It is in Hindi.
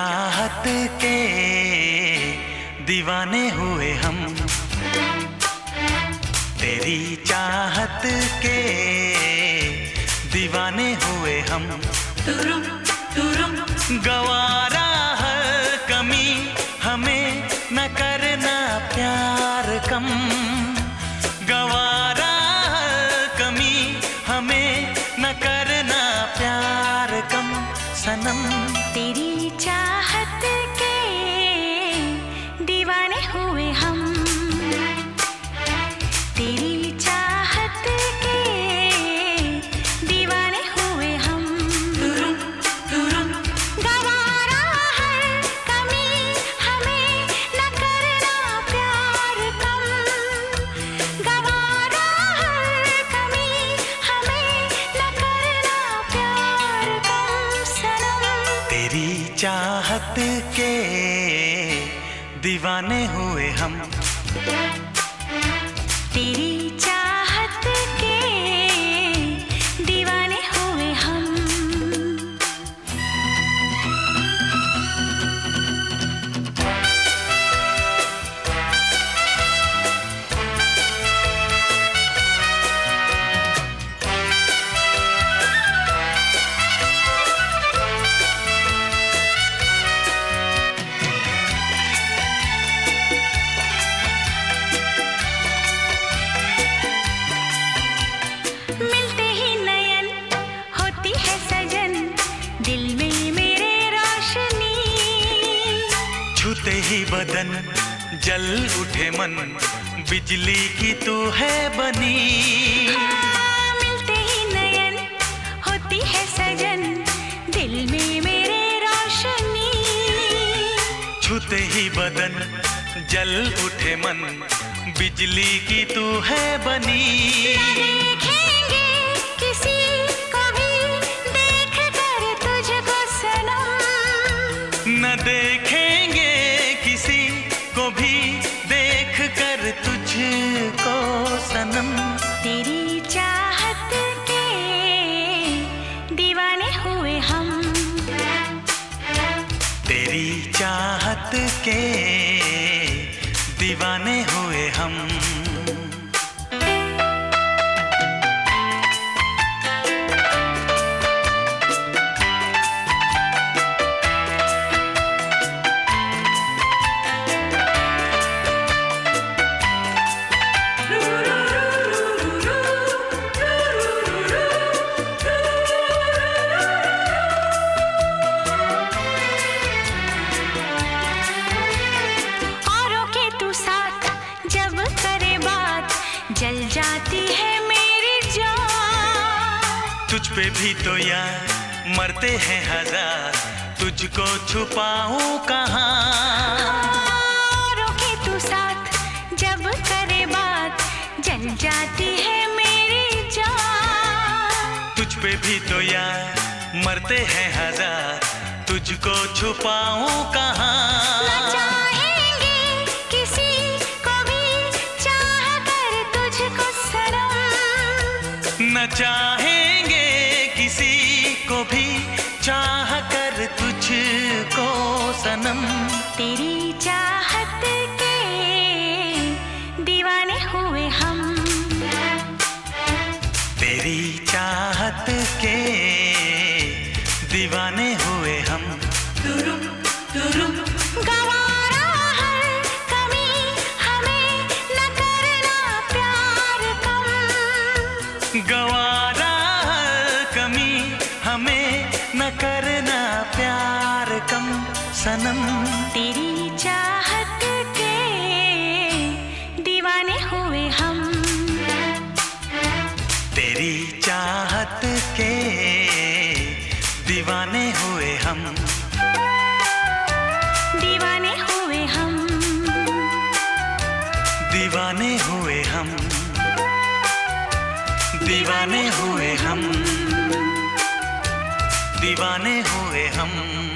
चाहत के दीवाने हुए हम, तेरी चाहत के दीवाने हुए हम। गवारा हर कमी हमें न करना प्यार कम, गवारा हर कमी हमें न करना प्यार कम सनम। तेरी चाहत के दीवाने हुए हम, तेरी चाहत के दीवाने हुए हम। गवारा हर कमी हमें न करना प्यार कम, गवारा हर कमी हमें न करना प्यार कम सनम। तेरी चाहत के दीवाने हुए हम, तेरी चाहत के दीवाने हुए हम। मिलते ही नयन होती है सजन, दिल में मेरे रोशनी। छूते ही बदन जल उठे मन, बिजली की तू है बनी। मिलते ही नयन होती है सजन, दिल में मेरे रोशनी। छूते ही बदन जल उठे मन, बिजली की तू है बनी। देखेंगे किसी को भी देख कर तुझको सनम, न देखेंगे किसी को भी देख कर तुझको सनम। तेरी चाहत के दीवाने हुए हम, तेरी चाहत के दीवाने हुए हम। औरों के तू साथ जब करे बात, जल जाती है मेरी जान। तुझ पे भी तो यार मरते हैं हजार, तुझको छुपाऊं कहाँ। औरों के तू साथ जब करे बात, जल जाती है मेरी जान। तुझ पे भी तो यार मरते हैं हजार, तुझको छुपाऊं कहाँ। न चाहेंगे किसी को भी चाह कर तुझको सनम, न चाहेंगे किसी को भी चाह कर तुझको सनम। तेरी चाहत के दीवाने हुए हम, तेरी चाहत के दीवाने हुए हम। गवारा हर कमी हमें न करना प्यार कम, गवारा हर कमी हमें न करना प्यार कम सनम। तेरी चाहत के दीवाने हुए हम, तेरी चाहत के दीवाने हुए हम। दीवाने हुए हम, दीवाने हुए हम, दीवाने हुए हम, दीवाने हुए हम।